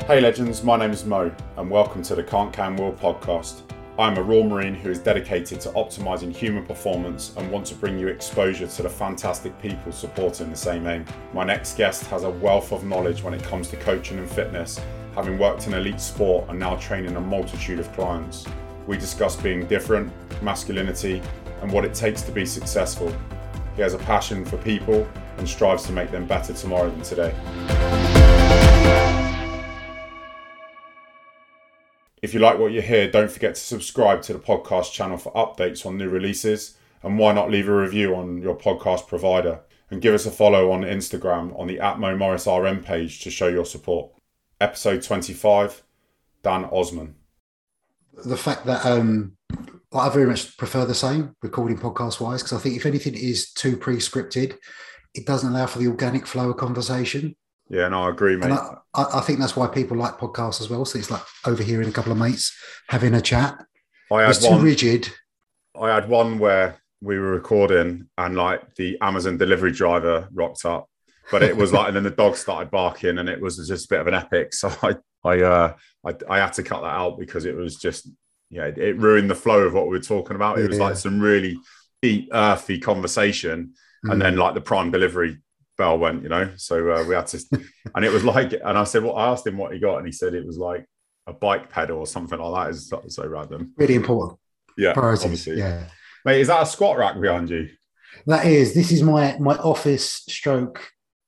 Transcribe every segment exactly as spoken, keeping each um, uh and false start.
Hey legends, my name is Mo and welcome to the Can't Can Will podcast. I'm a Royal Marine who is dedicated to optimising human performance and want to bring you exposure to the fantastic people supporting the same aim. My next guest has a wealth of knowledge when it comes to coaching and fitness, having worked in elite sport and now training a multitude of clients. We discuss being different, masculinity, and what it takes to be successful. He has a passion for people and strives to make them better tomorrow than today. If you like what you hear, don't forget to subscribe to the podcast channel for updates on new releases, and why not leave a review on your podcast provider, and give us a follow on Instagram on the at Mo Morris R M page to show your support. Episode twenty-five, Dan Osman. The fact that um, I very much prefer the same, recording podcast-wise, because I think if anything is too pre-scripted, it doesn't allow for the organic flow of conversation. Yeah, no, I agree, mate. And I, I think that's why people like podcasts as well. So it's like overhearing a couple of mates having a chat. I had it's one, too rigid. I had one where we were recording and like the Amazon delivery driver rocked up, but it was like, and then the dog started barking and it was just a bit of an epic. So I, I, uh, I, I had to cut that out because it was just, yeah, it, it ruined the flow of what we were talking about. It was yeah. like some really deep, earthy conversation, mm. and then like the prime delivery bell went, you know, so uh, we had to, and it was like, and I said, well, I asked him what he got, and he said it was like a bike pedal or something like that. It's so, so random. Really important. Yeah, priorities. Obviously. Yeah, mate. Is that a squat rack behind you? That is. This is my my office stroke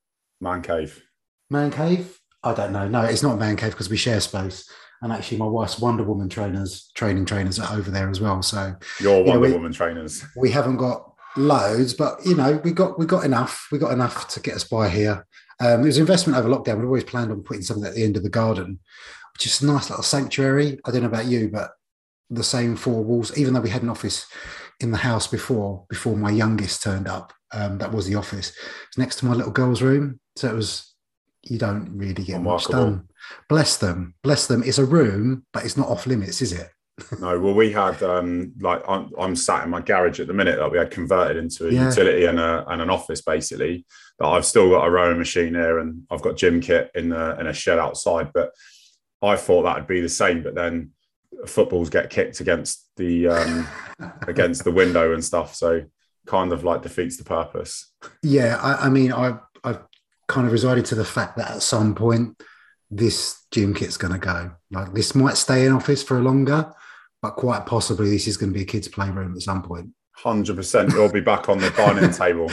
man cave. Man cave? I don't know. No, it's not a man cave because we share space. And actually, my wife's Wonder Woman trainers, training trainers, are over there as well. So your Wonder you know, we, Woman trainers. We haven't got loads, but you know, we got we got enough. We got enough to get us by here. Um, it was an investment over lockdown. We'd always planned on putting something at the end of the garden, which is a nice little sanctuary. I don't know about you, but the same four walls. Even though we had an office in the house before, before my youngest turned up, um, that was the office. It's next to my little girl's room, so it was. You don't really get Remarkable. much done. Bless them, bless them. It's a room, but it's not off limits, is it? No, well, we had um, like I'm, I'm sat in my garage at the minute that we had converted into a yeah. utility and a and an office basically. But I've still got a rowing machine here, and I've got gym kit in the in a shed outside. But I thought that'd be the same, but then footballs get kicked against the um, against the window and stuff, so kind of like defeats the purpose. Yeah, I, I mean, I I kind of resided to the fact that at some point this gym kit's going to go. Like this might stay in office for longer, but quite possibly this is going to be a kid's playroom at some point. one hundred percent You'll be back on the dining table.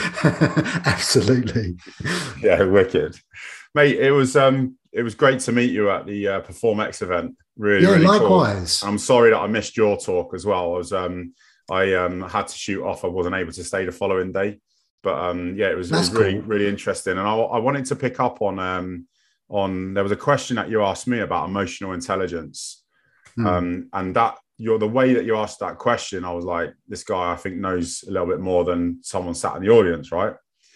Absolutely. Yeah, wicked. Mate, it was um, it was great to meet you at the uh, PerformX event. Really, yeah, really likewise. Cool. I'm sorry that I missed your talk as well. I was um, I um, had to shoot off. I wasn't able to stay the following day. But um, yeah, it was, it was really, cool. really interesting. And I, I wanted to pick up on, um, on there was a question that you asked me about emotional intelligence. Mm. Um, and that you're the way that you asked that question, I was like, this guy, I think, knows a little bit more than someone sat in the audience, right?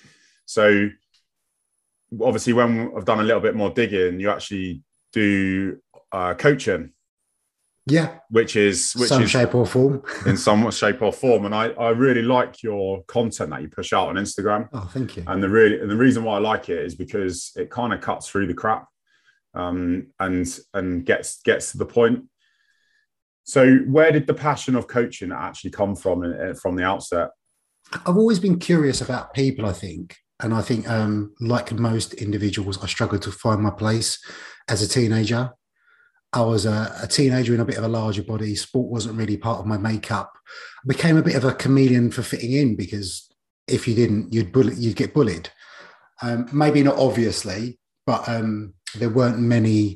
So obviously, when I've done a little bit more digging, you actually do uh, coaching. Yeah, which is which some is shape or form, in some shape or form, and I, I really like your content that you push out on Instagram. Oh, thank you. And the really and the reason why I like it is because it kind of cuts through the crap, um, and and gets gets to the point. So, where did the passion of coaching actually come from in, from the outset? I've always been curious about people, I think, and I think, um, like most individuals, I struggled to find my place as a teenager. I was a, a teenager in a bit of a larger body. Sport wasn't really part of my makeup. I became a bit of a chameleon for fitting in because if you didn't, you'd bully, you'd get bullied. Um, maybe not obviously, but um, there weren't many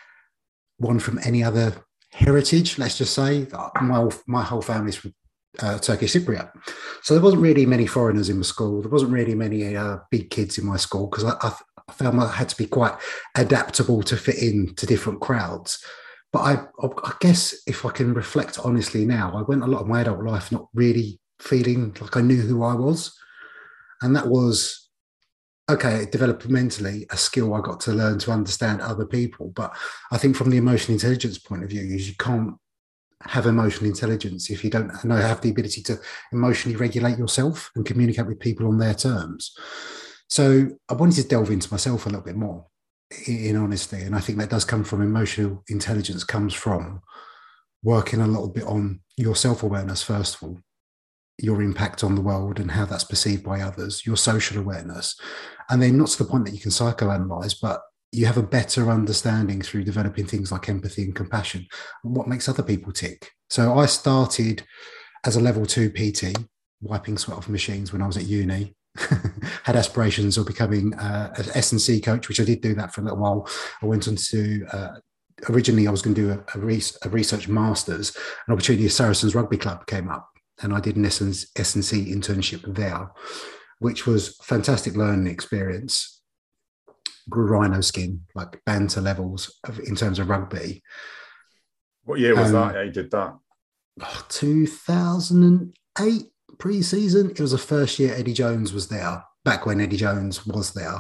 one from any other heritage. Let's just say my my whole family's from uh, Turkish Cypriot, so there wasn't really many foreigners in my school. There wasn't really many uh, big kids in my school because I. I I found I had to be quite adaptable to fit in to different crowds. But I, I guess if I can reflect honestly now, I went a lot of my adult life not really feeling like I knew who I was. And that was, okay, developmentally, a skill I got to learn to understand other people. But I think from the emotional intelligence point of view, is you can't have emotional intelligence if you don't know have the ability to emotionally regulate yourself and communicate with people on their terms. So I wanted to delve into myself a little bit more in honesty. And I think that does come from emotional intelligence, comes from working a little bit on your self-awareness, first of all, your impact on the world and how that's perceived by others, your social awareness. And then not to the point that you can psychoanalyze, but you have a better understanding through developing things like empathy and compassion and what makes other people tick. So I started as a level two P T, wiping sweat off machines when I was at uni. Had aspirations of becoming uh, an S and C coach, which I did do that for a little while. I went on to, uh, originally I was going to do a, a, re- a research master's. An opportunity at Saracens Rugby Club came up, and I did an S and C internship there, which was a fantastic learning experience. Grew rhino skin, like banter levels of, in terms of rugby. What year was um, that? Yeah, you did that? two thousand eight pre-season. It was the first year Eddie Jones was there, back when Eddie Jones was there.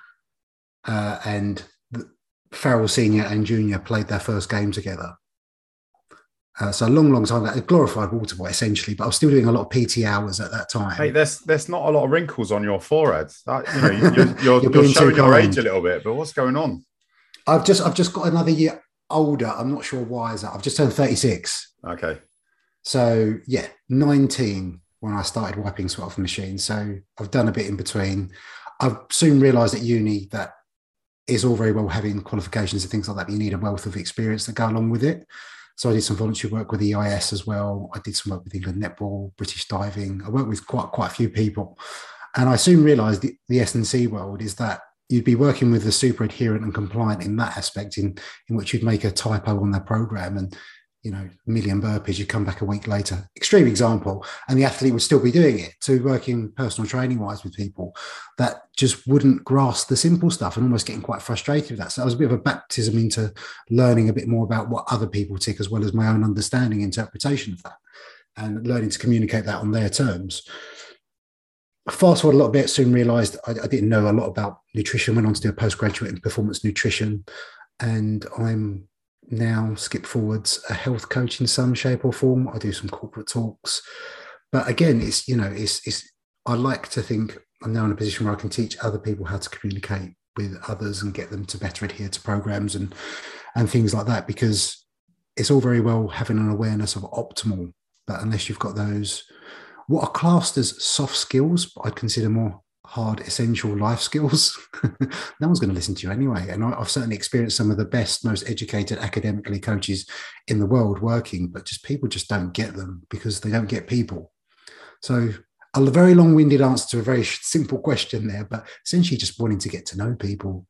Uh, and the, Farrell Senior and Junior played their first game together. Uh, so a long, long time ago, a glorified water boy essentially, but I was still doing a lot of P T hours at that time. Hey, there's there's not a lot of wrinkles on your forehead. That, you know, you're, you're, you're, you're showing your age a little bit, but what's going on? I've just I've just got another year older. I'm not sure why is that. I've just turned thirty-six. Okay. So yeah, nineteen when I started wiping sweat off the machine. So I've done a bit in between. I've soon realised at uni that it's all very well having qualifications and things like that, but you need a wealth of experience that go along with it. So I did some voluntary work with E I S as well. I did some work with England Netball, British Diving. I worked with quite quite a few people. And I soon realised the, the S and C world is that you'd be working with the super adherent and compliant in that aspect, in, in which you'd make a typo on their programme and, you know, a million burpees, you come back a week later. Extreme example. And the athlete would still be doing it. To working personal training wise with people that just wouldn't grasp the simple stuff and almost getting quite frustrated with that. So that was a bit of a baptism into learning a bit more about what other people tick, as well as my own understanding, interpretation of that, and learning to communicate that on their terms. Fast forward a little bit, soon realised I, I didn't know a lot about nutrition, went on to do a postgraduate in performance nutrition. And I'm now, skip forwards, a health coach in some shape or form. I do some corporate talks, but again, it's, you know, it's, it's, I like to think I'm now in a position where I can teach other people how to communicate with others and get them to better adhere to programs and, and things like that, because it's all very well having an awareness of optimal, but unless you've got those, what are classed as soft skills, but I'd consider more hard, essential life skills, no one's going to listen to you anyway. And I've certainly experienced some of the best, most educated academically coaches in the world working, but just people just don't get them because they don't get people. So a very long-winded answer to a very simple question there, but essentially just wanting to get to know people.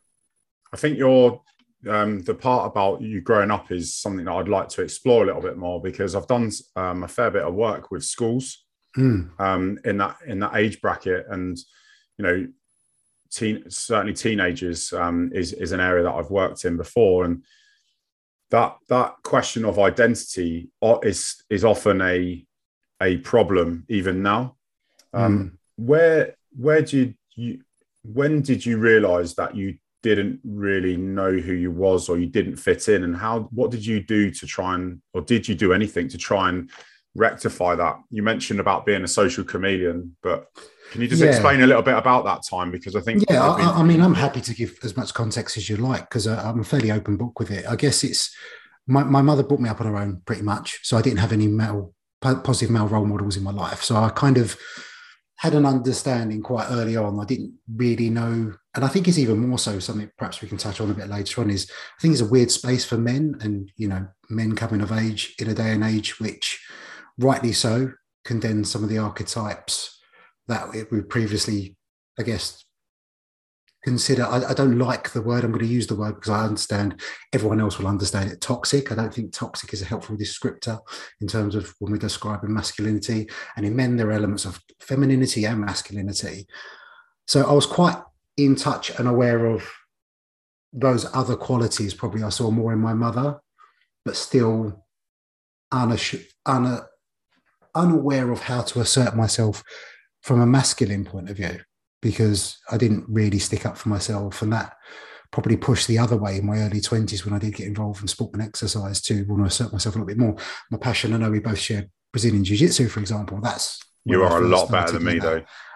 I think your um, the part about you growing up is something that I'd like to explore a little bit more, because I've done um, a fair bit of work with schools. Mm. Um, in that in that age bracket, and you know, teen, certainly teenagers um, is is an area that I've worked in before, and that that question of identity is is often a a problem even now. Um, mm. Where where did you when did you realise that you didn't really know who you was, or you didn't fit in, and how what did you do to try and, or did you do anything to try and rectify that? You mentioned about being a social chameleon, but can you just yeah. explain a little bit about that time? Because I think yeah I, I mean I'm happy to give as much context as you like, because I'm a fairly open book with it. I guess it's my, my mother brought me up on her own pretty much, so I didn't have any male positive male role models in my life, so I kind of had an understanding quite early on. I didn't really know, and I think it's even more so something perhaps we can touch on a bit later on, is I think it's a weird space for men, and you know, men coming of age in a day and age which rightly so condemn some of the archetypes that we previously, I guess, consider. I, I don't like the word. I'm going to use the word because I understand everyone else will understand it. Toxic. I don't think toxic is a helpful descriptor in terms of when we're describing masculinity. And in men, there are elements of femininity and masculinity. So I was quite in touch and aware of those other qualities. Probably I saw more in my mother, but still unass- una- unaware of how to assert myself from a masculine point of view, because I didn't really stick up for myself. And that probably pushed the other way in my early twenties when I did get involved in sport and exercise to want to assert myself a little bit more. My passion, I know we both share Brazilian Jiu-Jitsu, for example. That's you are a lot better than me, though.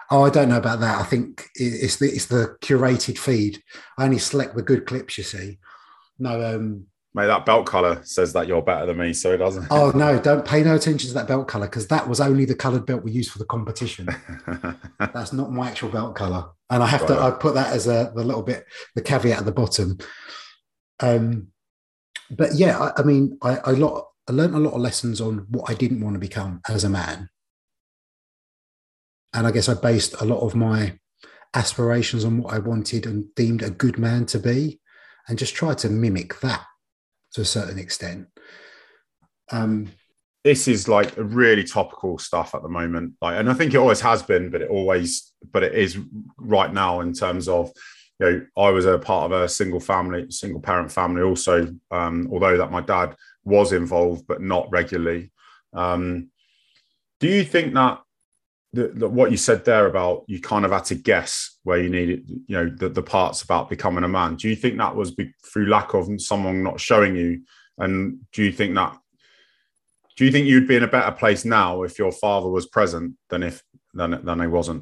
Oh, I don't know about that. I think it's the it's the curated feed. I only select the good clips, you see. No, um, Mate, that belt color says that you're better than me, so it doesn't. oh no, don't pay no attention to that belt color because that was only the colored belt we used for the competition. That's not my actual belt color, and I have to. I put that as a the little bit the caveat at the bottom. Um, but yeah, I, I mean, I, I lot I learned a lot of lessons on what I didn't want to become as a man, and I guess I based a lot of my aspirations on what I wanted and deemed a good man to be, and just tried to mimic that to a certain extent. Um, this is like a really topical stuff at the moment, like, and I think it always has been, but it always, but it is right now in terms of, you know, I was a part of a single family, single parent family also, um, although that my dad was involved, but not regularly. Um, do you think that the, the, what you said there about you kind of had to guess where you needed, you know, the, the parts about becoming a man, do you think that was be, through lack of someone not showing you? And do you think that, do you think you'd be in a better place now if your father was present than if, than, than he wasn't?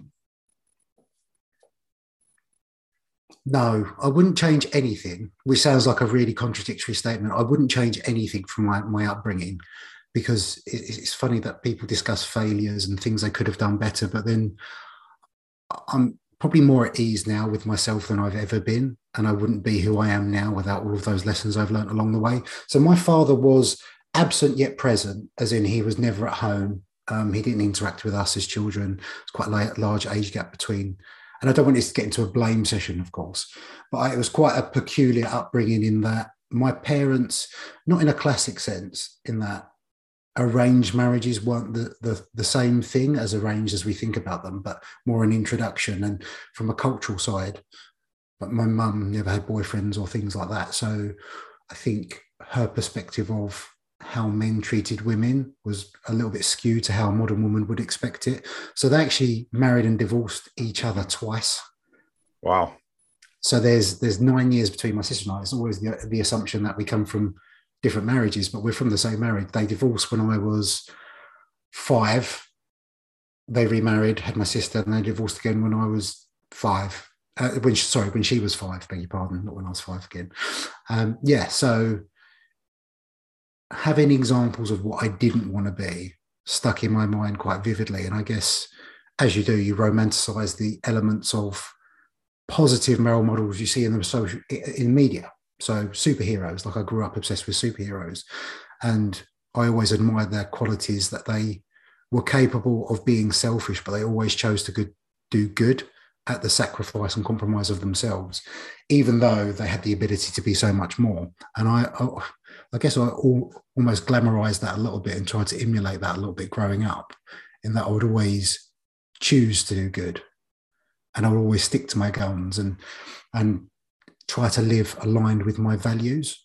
No, I wouldn't change anything, which sounds like a really contradictory statement. I wouldn't change anything from my, my upbringing, because it's funny that people discuss failures and things they could have done better, but then I'm probably more at ease now with myself than I've ever been, and I wouldn't be who I am now without all of those lessons I've learned along the way. So my father was absent yet present, as in he was never at home. Um, he didn't interact with us as children. It's quite a large age gap between. And I don't want this to get into a blame session, of course, but I, it was quite a peculiar upbringing in that my parents, not in a classic sense, in that arranged marriages weren't the, the, the same thing as arranged as we think about them, but more an introduction and from a cultural side. But my mum never had boyfriends or things like that. So I think her perspective of how men treated women was a little bit skewed to how a modern woman would expect it. So they actually married and divorced each other twice. Wow. So there's there's nine years between my sister and I. It's always the, the assumption that we come from different marriages, but we're from the same marriage. They divorced when I was five. They remarried, had my sister, and they divorced again when I was five. Uh, when she, sorry, when she was five, beg your pardon, not when I was five again. Um, yeah, so having examples of what I didn't want to be stuck in my mind quite vividly. And I guess as you do, you romanticize the elements of positive role models you see in the social in media. So superheroes, like I grew up obsessed with superheroes, and I always admired their qualities, that they were capable of being selfish, but they always chose to good, do good at the sacrifice and compromise of themselves, even though they had the ability to be so much more. And I, I, I guess I all, almost glamorized that a little bit and tried to emulate that a little bit growing up, in that I would always choose to do good, and I would always stick to my guns and and try to live aligned with my values.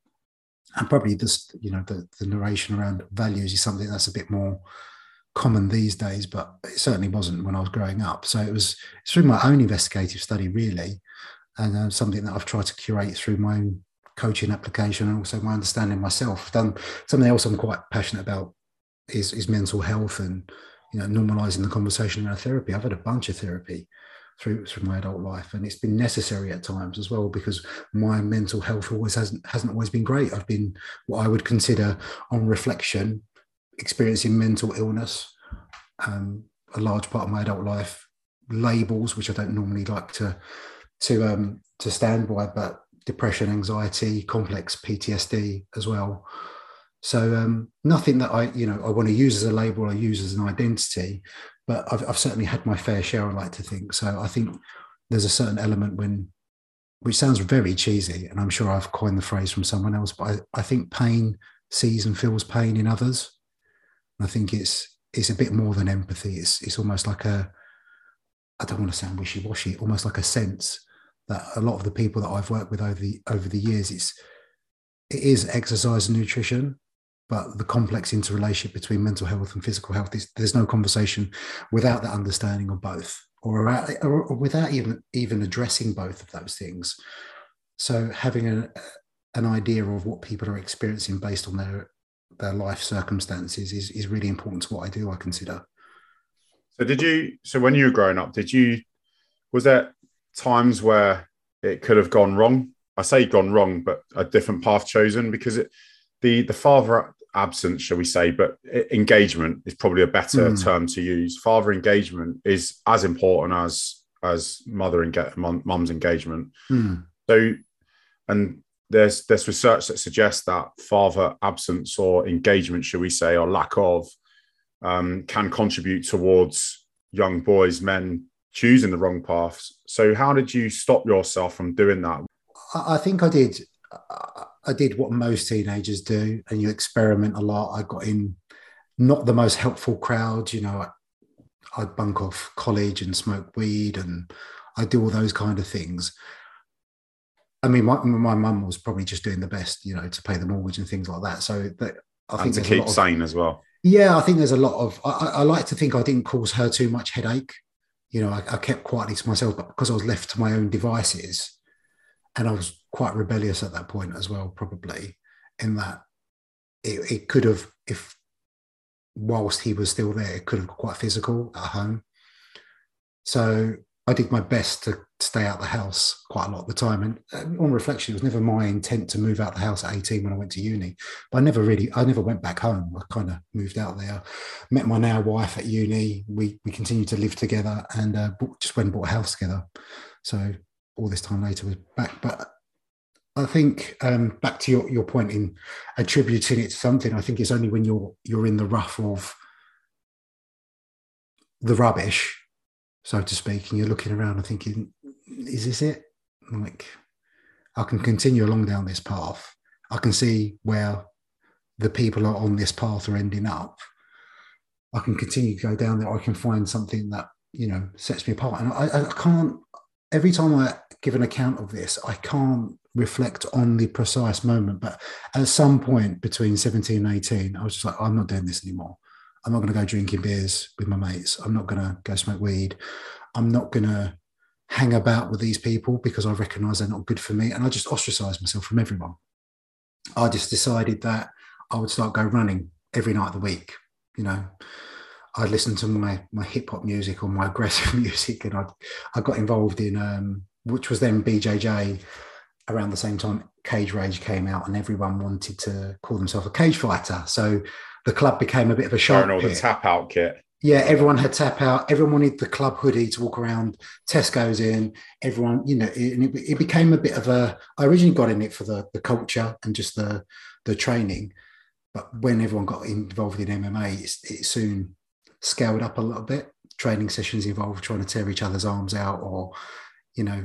And probably this, you know, the, the narration around values is something that's a bit more common these days, but it certainly wasn't when I was growing up. So it was it's through my own investigative study, really, and uh, something that I've tried to curate through my own coaching application and also my understanding myself. I've done something else I'm quite passionate about is, is mental health and, you know, normalizing the conversation around therapy. I've had a bunch of therapy through through my adult life, and it's been necessary at times as well, because my mental health always hasn't hasn't always been great. I've been what I would consider, on reflection, experiencing mental illness um, a large part of my adult life. Labels, which I don't normally like to to um, to stand by, but depression, anxiety, complex P T S D as well. So um, nothing that I, you know, I want to use as a label or use as an identity, but I've, I've certainly had my fair share, I like to think. So I think there's a certain element when, which sounds very cheesy, and I'm sure I've coined the phrase from someone else, but I, I think pain sees and feels pain in others. And I think it's it's a bit more than empathy. It's it's almost like a, I don't want to sound wishy-washy, almost like a sense that a lot of the people that I've worked with over the over the years, it's it is exercise and nutrition, but the complex interrelationship between mental health and physical health is, there's no conversation without that understanding of both, or, or, or without even even addressing both of those things. So having a, an idea of what people are experiencing based on their their life circumstances is is really important to what I do, I consider. So did you? So when you were growing up, did you? Was there times where it could have gone wrong? I say gone wrong, but a different path chosen, because it, the the father absence, shall we say, but engagement is probably a better mm. term to use. Father engagement is as important as as mother and mum's engagement. Mm. So, and there's there's research that suggests that father absence or engagement, shall we say, or lack of, um, can contribute towards young boys, men choosing the wrong paths. So how did you stop yourself from doing that? I think I did. I did what most teenagers do, and you experiment a lot. I got in not the most helpful crowds. You know, I'd bunk off college and smoke weed, and I do all those kind of things. I mean, my my mum was probably just doing the best, you know, to pay the mortgage and things like that. So that I think and to keep sane of, as well. Yeah, I think there's a lot of. I, I like to think I didn't cause her too much headache. You know, I, I kept quietly to myself, but because I was left to my own devices, and I was quite rebellious at that point as well, probably, in that it, it could have, if whilst he was still there, it could have got quite physical at home. So I did my best to stay out the house quite a lot of the time. And on reflection, it was never my intent to move out the house at eighteen when I went to uni. But I never really, I never went back home. I kind of moved out there, met my now wife at uni. We we continued to live together and uh, just went and bought a house together. So all this time later was back. But I think um, back to your, your point in attributing it to something, I think it's only when you're you're in the rough of the rubbish, so to speak, and you're looking around and thinking, is this it? Like, I can continue along down this path. I can see where the people are on this path are ending up. I can continue to go down there. I can find something that, you know, sets me apart. And I, I can't, every time I give an account of this, I can't reflect on the precise moment. But at some point between seventeen and eighteen, I was just like, I'm not doing this anymore. I'm not going to go drinking beers with my mates. I'm not going to go smoke weed. I'm not going to hang about with these people because I recognise they're not good for me. And I just ostracised myself from everyone. I just decided that I would start go running every night of the week. You know, I'd listen to my my hip hop music or my aggressive music, and I I got involved in um, which was then B J J. Around the same time, Cage Rage came out, and everyone wanted to call themselves a cage fighter. So the club became a bit of a shark pit. The tap out kit. Yeah, everyone had tap out. Everyone wanted the club hoodie to walk around. Tesco's in. Everyone, you know, it, it, it became a bit of a. I originally got in it for the the culture and just the the training, but when everyone got involved in M M A, it, it soon scaled up a little bit. Training sessions involved trying to tear each other's arms out, or, you know,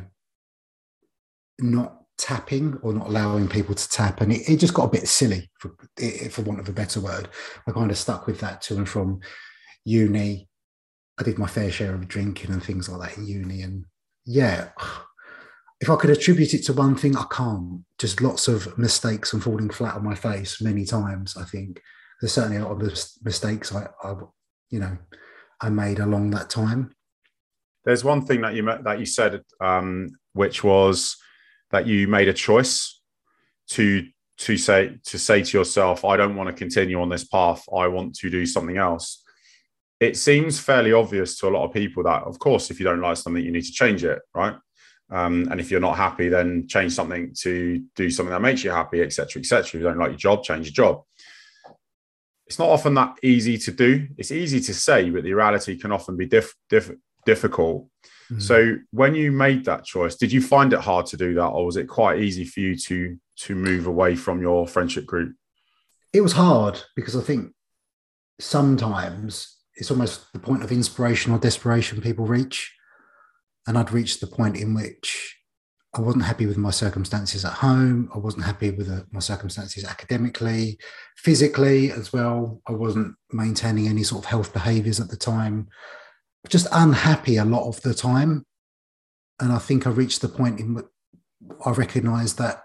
not tapping or not allowing people to tap, and it, it just got a bit silly, for for want of a better word. I kind of stuck with that to and from uni. I did my fair share of drinking and things like that in uni, and yeah, if I could attribute it to one thing, I can't. Just lots of mistakes and falling flat on my face many times. I think there's certainly a lot of mistakes I, I you know, I made along that time. There's one thing that you that you said, um, which was that you made a choice to to say to say to yourself, I don't want to continue on this path. I want to do something else. It seems fairly obvious to a lot of people that, of course, if you don't like something, you need to change it, right? Um, and if you're not happy, then change something to do something that makes you happy, et cetera, et cetera. If you don't like your job, change your job. It's not often that easy to do. It's easy to say, but the reality can often be diff, diff, difficult. Mm. So when you made that choice, did you find it hard to do that, or was it quite easy for you to to move away from your friendship group? It was hard because I think sometimes it's almost the point of inspiration or desperation people reach. And I'd reached the point in which I wasn't happy with my circumstances at home. I wasn't happy with the, my circumstances academically, physically as well. I wasn't maintaining any sort of health behaviours at the time. Just unhappy a lot of the time. And I think I reached the point in which I recognised that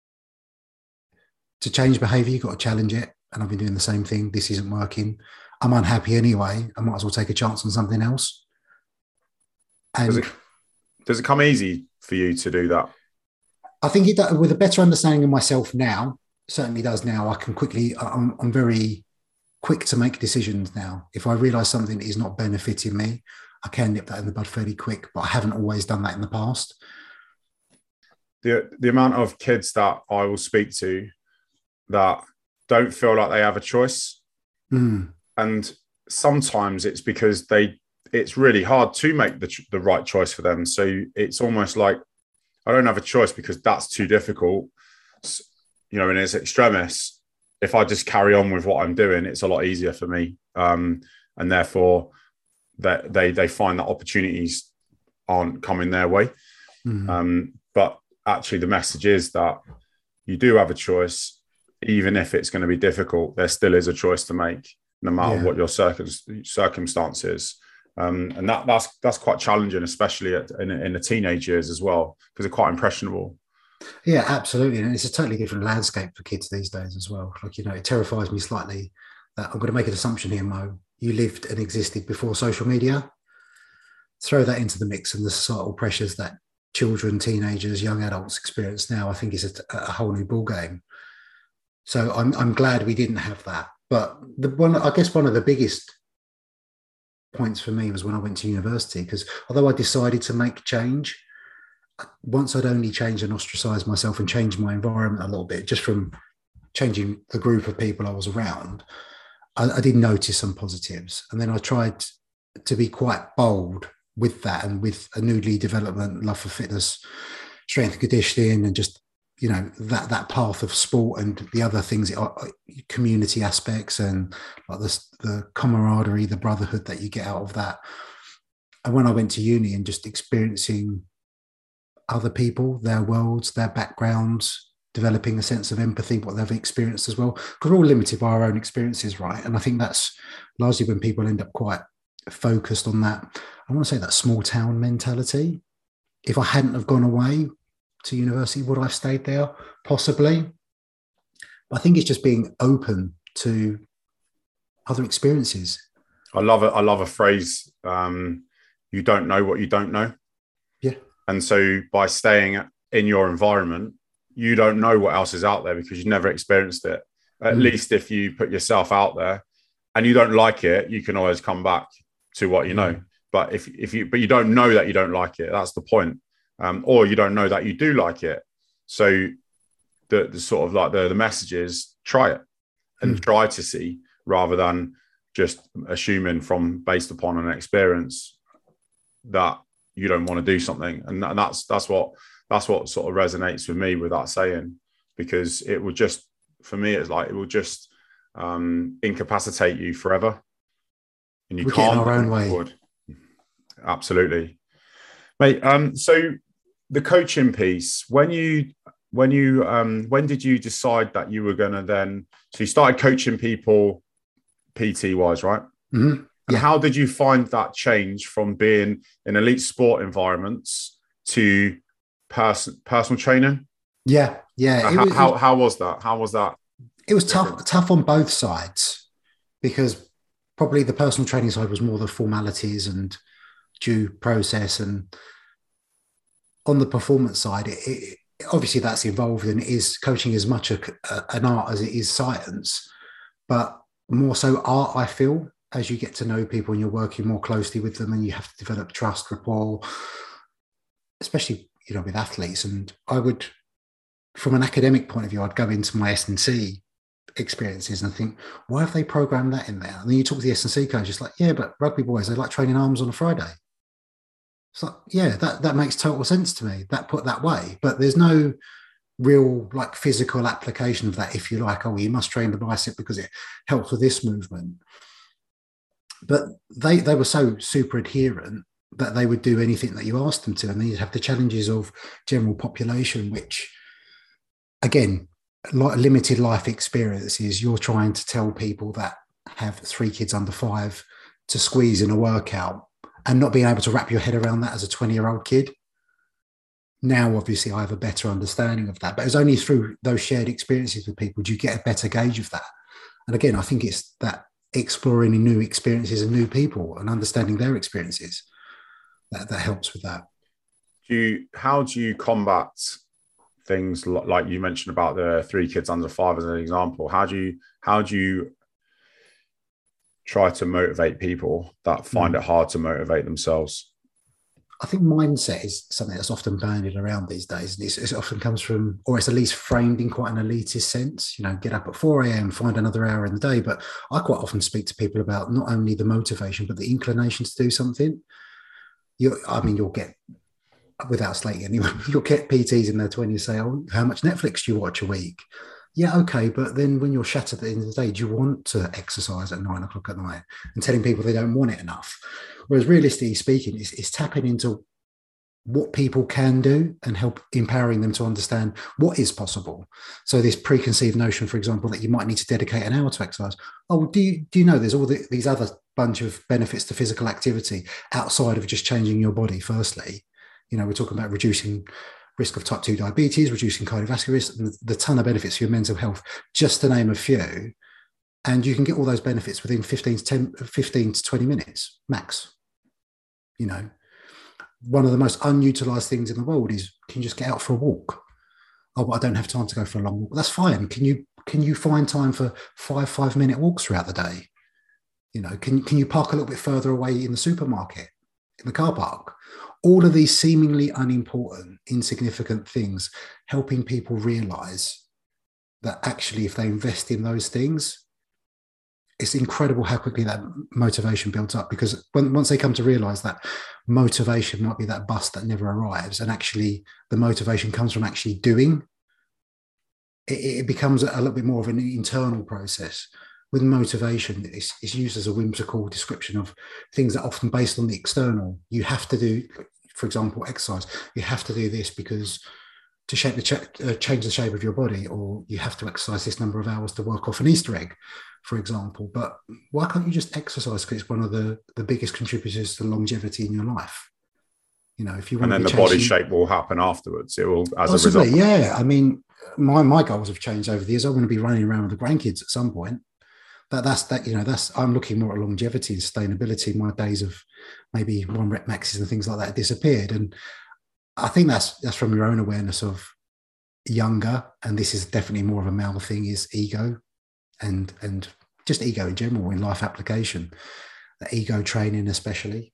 to change behaviour, you've got to challenge it. And I've been doing the same thing. This isn't working. I'm unhappy anyway. I might as well take a chance on something else. And does it, does it come easy for you to do that? I think it, with a better understanding of myself now, certainly does now. I can quickly, I'm, I'm very quick to make decisions now. If I realise something is not benefiting me, I can nip that in the bud fairly quick, but I haven't always done that in the past. The, the amount of kids that I will speak to that don't feel like they have a choice. Mm. And sometimes it's because they, it's really hard to make the, the right choice for them. So it's almost like, I don't have a choice because that's too difficult. You know, in its extremis, if I just carry on with what I'm doing, it's a lot easier for me. Um, and therefore, that they, they find that opportunities aren't coming their way. Mm. Um, but actually, the message is that you do have a choice, even if it's going to be difficult. There still is a choice to make, no matter Yeah. what your circum- circumstances. Um, and that that's that's quite challenging, especially at, in, in the teenage years as well, because they're quite impressionable. Yeah, absolutely. And it's a totally different landscape for kids these days as well. Like, you know, it terrifies me slightly that I'm going to make an assumption here, Mo. You lived and existed before social media. Throw that into the mix and the societal pressures that children, teenagers, young adults experience now, I think is a, a whole new ballgame. So I'm I'm glad we didn't have that. But the one, I guess one of the biggest points for me was when I went to university, because although I decided to make change, once I'd only changed and ostracized myself and changed my environment a little bit, just from changing the group of people I was around, I, I did notice some positives. And then I tried to be quite bold with that, and with a new lead development, love for fitness, strength and conditioning, and just, you know, that that path of sport and the other things, community aspects, and like the, the camaraderie, the brotherhood that you get out of that. And when I went to uni and just experiencing other people, their worlds, their backgrounds, developing a sense of empathy, what they've experienced as well, because we're all limited by our own experiences, right? And I think that's largely when people end up quite focused on that, I want to say that small town mentality. If I hadn't have gone away to university, would I have stayed there? Possibly. But I think it's just being open to other experiences. I love it. I love a phrase. Um, you don't know what you don't know. Yeah. And so by staying in your environment, you don't know what else is out there because you've never experienced it. At mm. least if you put yourself out there and you don't like it, you can always come back to what you know. Mm. But if if you but you don't know that you don't like it, that's the point. Um, or you don't know that you do like it. So the, the sort of like the, the message is try it and mm. try to see, rather than just assuming from based upon an experience that you don't want to do something. And, and that's that's what that's what sort of resonates with me with that saying, because it will just, for me, it's like it will just um, incapacitate you forever. And you We're can't. Our own way. Forward. Absolutely. Mate, um, so the coaching piece, when you when you um when did you decide that you were gonna then, so you started coaching people P T wise, right? Mm-hmm. And yeah. how did you find that change from being in elite sport environments to person personal training? Yeah, yeah. Uh, how, was, how how was that? How was that? It was different? tough, tough on both sides, because probably the personal training side was more the formalities and due process, and on the performance side, it, it, obviously that's involved and is coaching as much a, a, an art as it is science, but more so art, I feel, as you get to know people and you're working more closely with them and you have to develop trust, rapport, especially, you know, with athletes. And I would, from an academic point of view, I'd go into my S and C experiences and think, why have they programmed that in there? And then you talk to the S and C coach, it's like, yeah, but rugby boys, they like training arms on a Friday. It's like, yeah, that, that makes total sense to me, that put that way. But there's no real like physical application of that, if you like. Oh, you must train the bicep because it helps with this movement. But they they were so super adherent that they would do anything that you asked them to. And then you'd have the challenges of general population, which, again, like limited life experiences, you're trying to tell people that have three kids under five to squeeze in a workout, and not being able to wrap your head around that as a twenty-year-old kid. Now, obviously, I have a better understanding of that, but it's only through those shared experiences with people do you get a better gauge of that. And again, I think it's that exploring new experiences and new people and understanding their experiences that, that helps with that. Do you, how do you combat things like you mentioned about the three kids under five as an example? How do you, how do you try to motivate people that find mm. it hard to motivate themselves? I think mindset is something that's often bandied around these days. And it's, it often comes from, or it's at least framed in quite an elitist sense, you know, get up at four a.m., find another hour in the day. But I quite often speak to people about not only the motivation, but the inclination to do something. You, I mean, you'll get, without slating anyone, you'll get P Ts in their twenties say, oh, how much Netflix do you watch a week? Yeah, okay. But then when you're shattered at the end of the day, do you want to exercise at nine o'clock at night and telling people they don't want it enough? Whereas realistically speaking, it's, it's tapping into what people can do and help empowering them to understand what is possible. So this preconceived notion, for example, that you might need to dedicate an hour to exercise. Oh, do you, do you know there's all the, these other bunch of benefits to physical activity outside of just changing your body, firstly? You know, we're talking about reducing risk of type two diabetes, reducing cardiovascular risk, and the ton of benefits for your mental health, just to name a few. And you can get all those benefits within fifteen to ten, fifteen to twenty minutes, max. You know, one of the most unutilized things in the world is, can you just get out for a walk? Oh, but I don't have time to go for a long walk. That's fine. Can you can you find time for five five minute walks throughout the day? You know, can can you park a little bit further away in the supermarket, in the car park? All of these seemingly unimportant, insignificant things, helping people realize that actually, if they invest in those things, it's incredible how quickly that motivation builds up. Because when, once they come to realize that motivation might be that bus that never arrives, and actually the motivation comes from actually doing, it, it becomes a little bit more of an internal process. With motivation, it's, it's used as a whimsical description of things that are often based on the external. You have to do, for example, exercise. You have to do this because to shape the ch- uh, change the shape of your body, or you have to exercise this number of hours to work off an Easter egg, for example. But why can't you just exercise? Because it's one of the, the biggest contributors to longevity in your life. You know, if you want and then to the body shape will happen afterwards. It will, as possibly, a result. Yeah, I mean, my my goals have changed over the years. I want to be running around with the grandkids at some point. That that's that, you know, that's, I'm looking more at longevity and sustainability. My days of maybe one rep maxes and things like that disappeared. And I think that's that's from your own awareness of younger, and this is definitely more of a male thing, is ego and and just ego in general in life application, the ego training especially.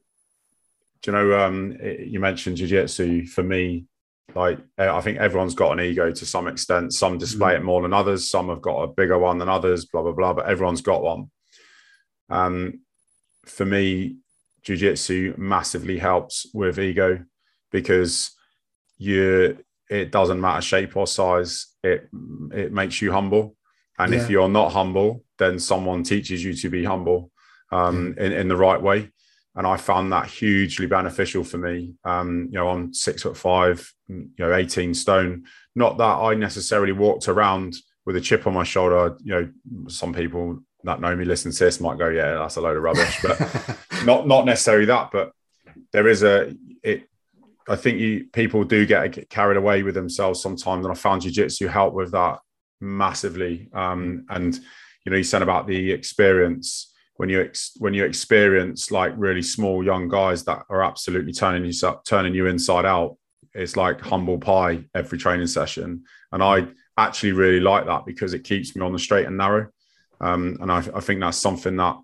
Do you know, um, you mentioned jiu-jitsu. For me, like, I think everyone's got an ego to some extent. Some display mm. it more than others. Some have got a bigger one than others, blah, blah, blah, but everyone's got one. Um, for me, jiu-jitsu massively helps with ego, because you, it doesn't matter shape or size. It, it makes you humble. And yeah. if you're not humble, then someone teaches you to be humble um, yeah. in, in the right way. And I found that hugely beneficial for me. Um, you know, I'm six foot five, you know, eighteen stone. Not that I necessarily walked around with a chip on my shoulder. You know, some people that know me, listen to this, might go, yeah, that's a load of rubbish. But not not necessarily that. But there is a, it. I think you people do get, get carried away with themselves sometimes. And I found jiu-jitsu help with that massively. Um, and, you know, you said about the experience. When you ex- when you experience like really small young guys that are absolutely turning you turning you inside out, it's like humble pie every training session. And I actually really like that, because it keeps me on the straight and narrow. Um, and I, I think that's something that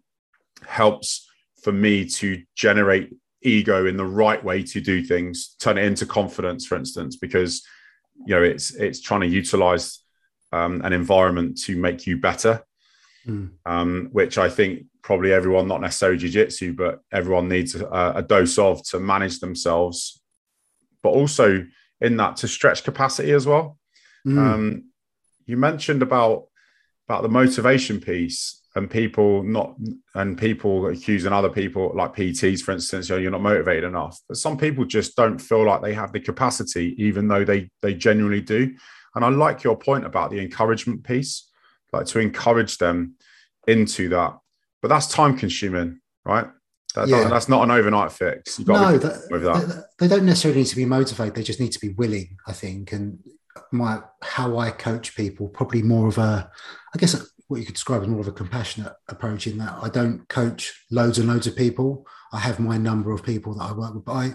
helps for me to generate ego in the right way to do things, turn it into confidence, for instance, because, you know, it's it's trying to utilize um, an environment to make you better. Mm. Um, which I think probably everyone, not necessarily jiu-jitsu, but everyone needs a, a dose of to manage themselves, but also in that to stretch capacity as well. Mm. Um, you mentioned about about the motivation piece, and people not and people accusing other people, like P Ts, for instance, you know, you're not motivated enough. But some people just don't feel like they have the capacity, even though they they genuinely do. And I like your point about the encouragement piece. Like, to encourage them into that, but that's time consuming, right? That yeah. That's not an overnight fix. You've got no, to be that, with that. They don't necessarily need to be motivated. They just need to be willing, I think. And my how I coach people, probably more of a, I guess what you could describe as more of a compassionate approach, in that I don't coach loads and loads of people. I have my number of people that I work with, but I,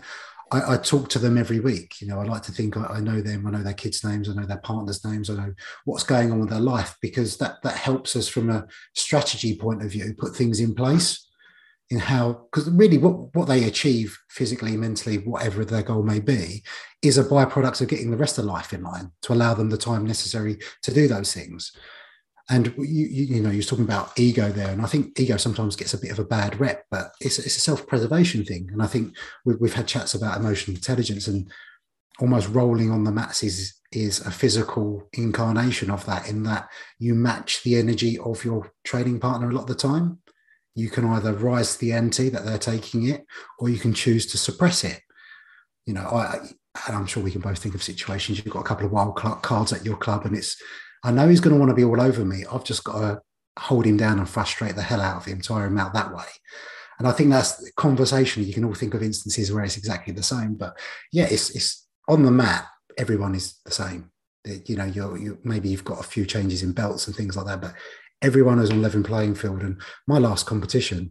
I, I talk to them every week. You know, I like to think I, I know them. I know their kids' names. I know their partners' names. I know what's going on with their life, because that that helps us from a strategy point of view, put things in place in how, because really what, what they achieve physically, mentally, whatever their goal may be, is a byproduct of getting the rest of life in line to allow them the time necessary to do those things. And you, you, you know, you're talking about ego there, and I think ego sometimes gets a bit of a bad rep, but it's, it's a self-preservation thing. And I think we've, we've had chats about emotional intelligence, and almost rolling on the mats is is a physical incarnation of that. In that you match the energy of your training partner a lot of the time. You can either rise to the ante that they're taking it, or you can choose to suppress it. You know, I and I'm sure we can both think of situations. You've got a couple of wild cards at your club, and it's, I know he's going to want to be all over me. I've just got to hold him down and frustrate the hell out of him, tire him out that way. And I think that's conversationally, you can all think of instances where it's exactly the same. But yeah, it's it's on the mat, everyone is the same. You know, you're, you maybe you've got a few changes in belts and things like that, but everyone is on level playing field. And my last competition,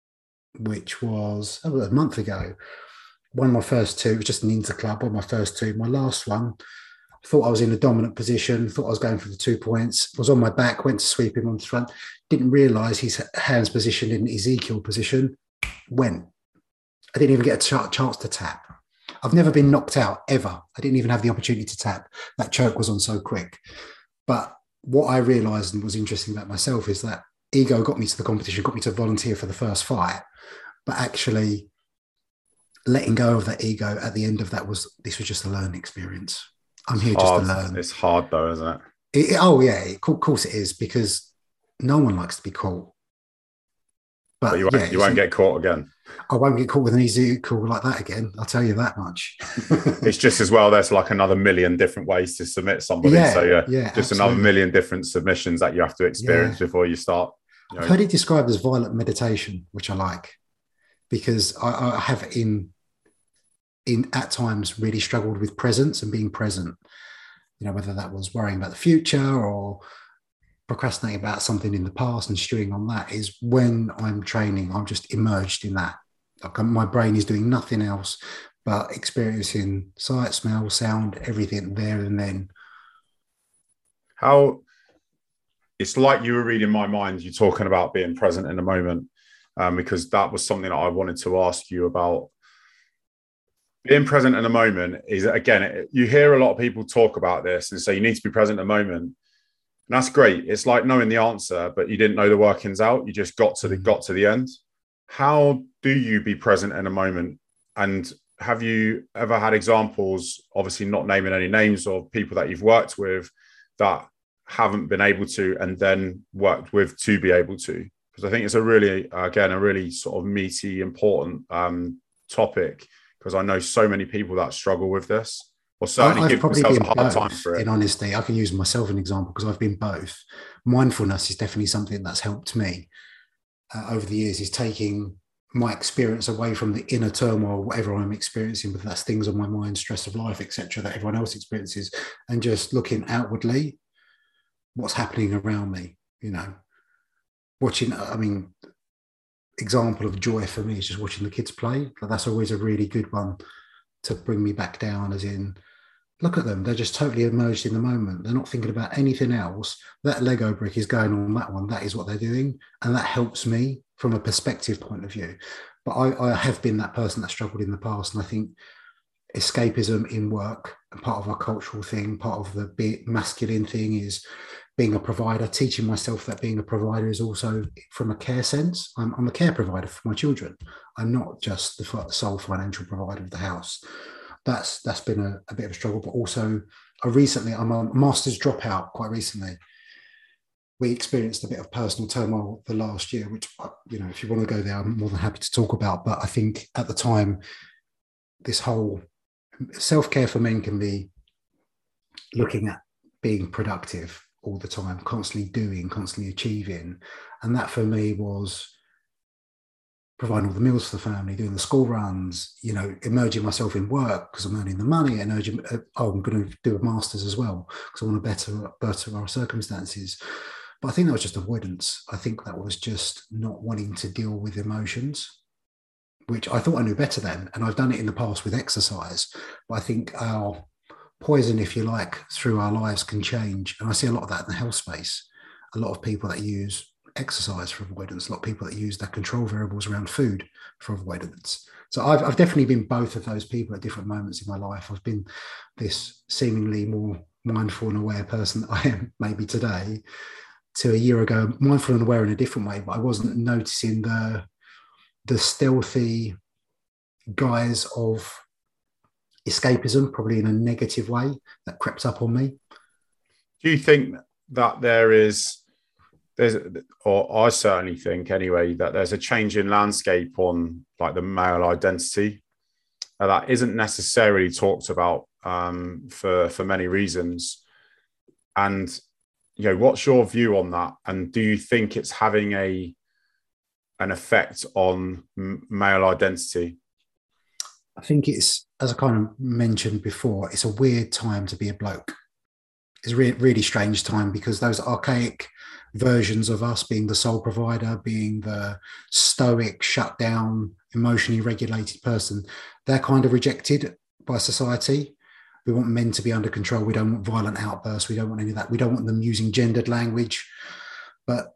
which was oh, a month ago, one of my first two, it was just an inter club, one of my first two. My last one, thought I was in a dominant position, thought I was going for the two points, was on my back, went to sweep him on the front, didn't realise his hands positioned in Ezekiel position, went. I didn't even get a chance to tap. I've never been knocked out, ever. I didn't even have the opportunity to tap. That choke was on so quick. But what I realised and was interesting about myself is that ego got me to the competition, got me to volunteer for the first fight, but actually letting go of that ego at the end of that was, this was just a learning experience. I'm here just to learn. It's hard though, isn't it? it, it oh yeah, of course it is, because no one likes to be caught. But, but you won't, yeah, you won't get caught again. I won't get caught with an easy call like that again. I'll tell you that much. It's just as well, there's like another million different ways to submit somebody. Yeah, so yeah, yeah just absolutely. Another million different submissions that you have to experience yeah. before you start. You know. I've heard it described as violent meditation, which I like, because I, I have in in at times really struggled with presence and being present. You know, whether that was worrying about the future or procrastinating about something in the past and stewing on that, is when I'm training, I'm just immersed in that. Like my brain is doing nothing else but experiencing sight, smell, sound, everything there and then. How it's like you were reading my mind, you're talking about being present in the moment, um, because that was something that I wanted to ask you about. Being present in the moment is, again, you hear a lot of people talk about this and say you need to be present in the moment. And that's great. It's like knowing the answer, but you didn't know the workings out. You just got to the got to the end. How do you be present in a moment? And have you ever had examples, obviously not naming any names, of people that you've worked with that haven't been able to and then worked with to be able to? Because I think it's a really, again, a really sort of meaty, important um, topic, because I know so many people that struggle with this. Or certainly I've give probably themselves been a hard both, time for it. In honesty, I can use myself as an example because I've been both. Mindfulness is definitely something that's helped me uh, over the years, is taking my experience away from the inner turmoil, whatever I'm experiencing, whether that's things on my mind, stress of life, et cetera, that everyone else experiences, and just looking outwardly, what's happening around me, you know, watching, I mean, example of joy for me is just watching the kids play. But that's always a really good one to bring me back down, as in, look at them. They're just totally immersed in the moment. They're not thinking about anything else. That Lego brick is going on that one. That is what they're doing. And that helps me from a perspective point of view. But I, I have been that person that struggled in the past. And I think escapism in work, and part of our cultural thing, part of the masculine thing, is being a provider, teaching myself that being a provider is also from a care sense. I'm, I'm a care provider for my children. I'm not just the sole financial provider of the house. That's that's been a, a bit of a struggle, but also I recently, I'm a master's dropout quite recently. We experienced a bit of personal turmoil the last year, which, you know, if you want to go there, I'm more than happy to talk about. But I think at the time, this whole self-care for men can be looking at being productive all the time, constantly doing, constantly achieving. And that for me was providing all the meals for the family, doing the school runs, you know, immersing myself in work because I'm earning the money, and urging, oh, I'm going to do a master's as well because I want to better, better our circumstances. But I think that was just avoidance. I think that was just not wanting to deal with emotions. which I thought I knew better than. And I've done it in the past with exercise. But I think our poison, if you like, through our lives can change. And I see a lot of that in the health space. A lot of people that use exercise for avoidance, a lot of people that use their control variables around food for avoidance. So I've, I've definitely been both of those people at different moments in my life. I've been this seemingly more mindful and aware person that I am maybe today, to a year ago, mindful and aware in a different way, but I wasn't noticing the, the stealthy guise of escapism, probably in a negative way, that crept up on me. Do you think that there is, there's, or I certainly think anyway, that there's a change in landscape on like the male identity uh, that isn't necessarily talked about um, for, for many reasons? And, you know, what's your view on that? And do you think it's having a, an effect on m- male identity? I think it's, as I kind of mentioned before, it's a weird time to be a bloke. It's a re- really strange time, because those archaic versions of us being the sole provider, being the stoic, shut down, emotionally regulated person, they're kind of rejected by society. We want men to be under control. We don't want violent outbursts. We don't want any of that. We don't want them using gendered language. But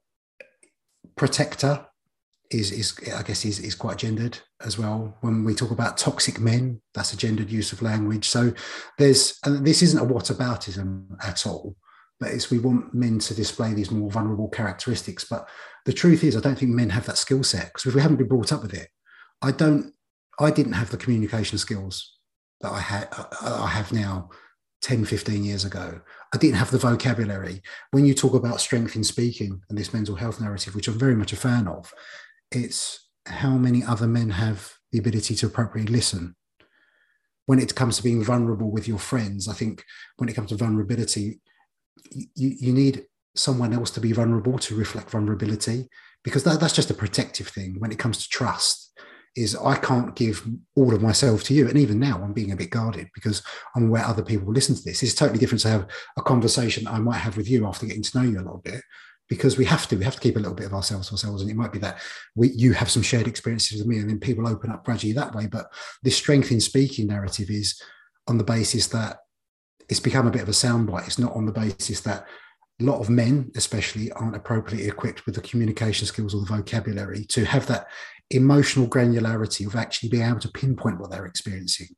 protector is, is I guess, is, is quite gendered as well. When we talk about toxic men, that's a gendered use of language. So there's, and this isn't a whataboutism at all, but it's we want men to display these more vulnerable characteristics. But the truth is, I don't think men have that skill set, because if we haven't been brought up with it, I don't, I didn't have the communication skills that I had, I have now ten, fifteen years ago. I didn't have the vocabulary. When you talk about strength in speaking and this mental health narrative, which I'm very much a fan of, it's how many other men have the ability to appropriately listen. When it comes to being vulnerable with your friends, I think when it comes to vulnerability, you, you need someone else to be vulnerable to reflect vulnerability, because that, that's just a protective thing. When it comes to trust, is I can't give all of myself to you. And even now I'm being a bit guarded because I'm aware other people will listen to this. It's totally different to have a conversation that I might have with you after getting to know you a little bit, because we have to, we have to keep a little bit of ourselves to ourselves. And it might be that we, you have some shared experiences with me, and then people open up gradually that way. But this strength in speaking narrative is on the basis that it's become a bit of a soundbite. It's not on the basis that a lot of men, especially, aren't appropriately equipped with the communication skills or the vocabulary to have that emotional granularity of actually being able to pinpoint what they're experiencing.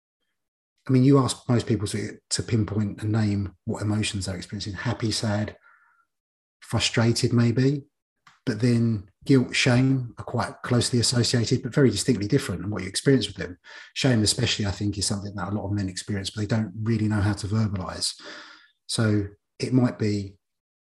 I mean, you ask most people to, to pinpoint and name what emotions they're experiencing: happy, sad, frustrated maybe, but then guilt, shame are quite closely associated, but very distinctly different in what you experience with them. Shame especially, I think, is something that a lot of men experience, but they don't really know how to verbalize. So it might be,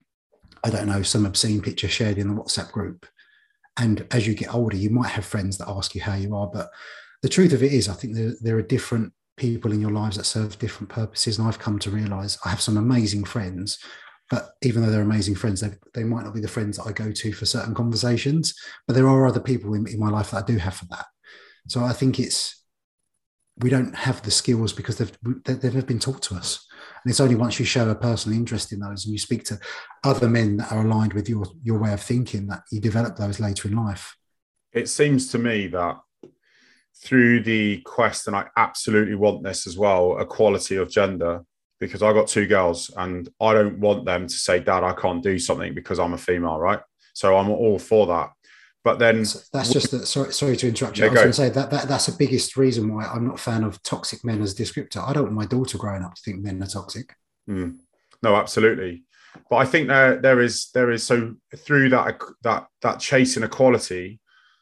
I don't know, some obscene picture shared in the WhatsApp group. And as you get older, you might have friends that ask you how you are. But the truth of it is, I think there, there are different people in your lives that serve different purposes. And I've come to realize I have some amazing friends, but even though they're amazing friends, they, they might not be the friends that I go to for certain conversations. But there are other people in, in my life that I do have for that. So I think it's, we don't have the skills because they've, they've never been taught to us. And it's only once you show a personal interest in those and you speak to other men that are aligned with your, your way of thinking that you develop those later in life. It seems to me that through the quest, and I absolutely want this as well, equality of gender, because I got two girls and I don't want them to say, Dad, I can't do something because I'm a female, right? So I'm all for that. But then so that's just the, sorry, sorry to interrupt you. Yeah, I was go. going to say that, that that's the biggest reason why I'm not a fan of toxic men as a descriptor. I don't want my daughter growing up to think men are toxic. Mm. No, absolutely. But I think there there is there is so through that that that chase in equality,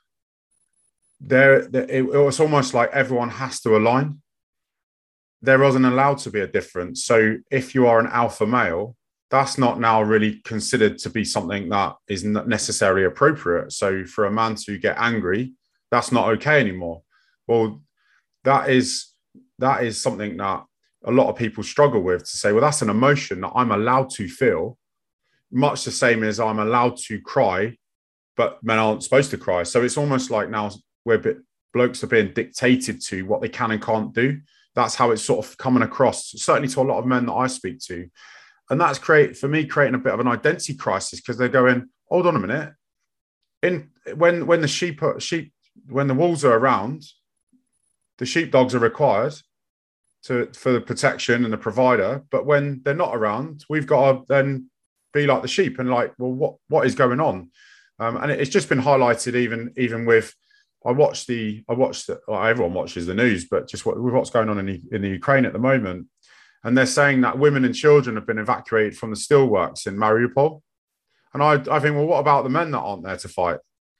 there, there it, it's almost like everyone has to align. There wasn't allowed to be a difference. So if you are an alpha male, that's not now really considered to be something that is not necessarily appropriate. So for a man to get angry, that's not okay anymore. Well, that is that is something that a lot of people struggle with, to say, well, that's an emotion that I'm allowed to feel, much the same as I'm allowed to cry, but men aren't supposed to cry. So it's almost like now we're blokes are being dictated to what they can and can't do. That's how it's sort of coming across, certainly to a lot of men that I speak to. And that's create for me creating a bit of an identity crisis, because they're going, hold on a minute. In when when the sheep sheep when the wolves are around, the sheepdogs are required to for the protection and the provider. But when they're not around, we've got to then be like the sheep and like, well, what what is going on? Um, and it's just been highlighted even even with. I watched the I watched the, well, everyone watches the news, but just what, with what's going on in the, in the Ukraine at the moment, and they're saying that women and children have been evacuated from the steelworks in Mariupol. And I, I think, well, what about the men that aren't there to fight?